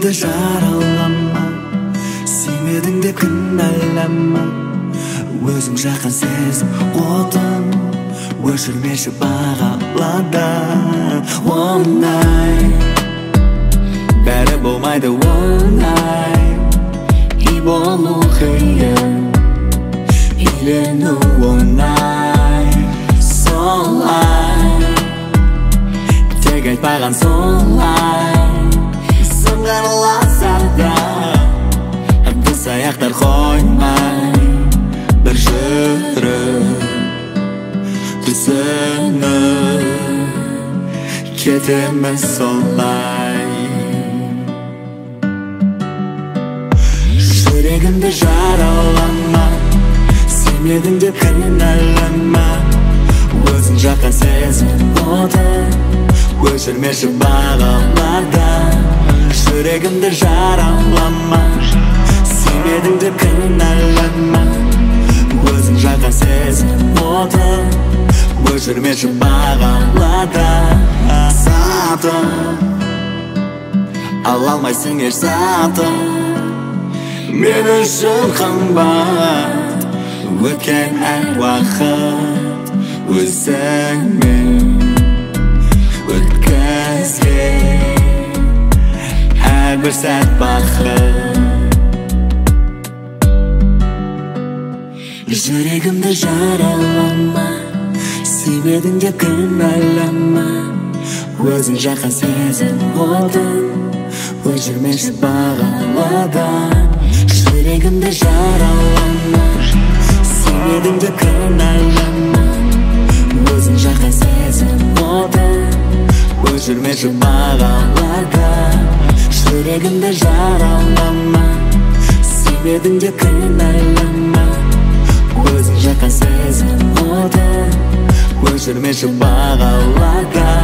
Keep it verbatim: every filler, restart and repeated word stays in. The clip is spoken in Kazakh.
жүрегімді жаралама, сүймедің деп кінәлама. Өзің жаққан сезім отын өшірмеші бағалада. Оңай бәрі болмайды, оңай үй болу қиын, үйлену оңай. Солай тек айтпаған солай, сынған лазарда біз аяқтар қоймай бір жүріп түсініп кетеміз солай. Жүрегімді жаралама, сүймедің деп кінәлама. Өзің жаққан сезім отын өшірмеші бағалада. Жүрегімді жаралама, сүймедің деп кінәлама. Өзің жаққан сезім отын өшірмеші бағалада. Сатып ала алмайсың еш затым, мен үшін қымбат өткен әр уақыт өзіңмен өткізген әрбір сәт бақыт. Жүрегімді жаралама, сүймедің деп кінәлама. Өзің жаққан сезім отын өшірмеші бағалада. Жүрегімді жаралама, сүймедің деп кінәлама. Өзің жаққан сезім отын өшірмеші бағалада. Жүрегімді жаралама, сүймедің деп кінәлама. Өзің жаққан сезім отын өшірмеші бағалада.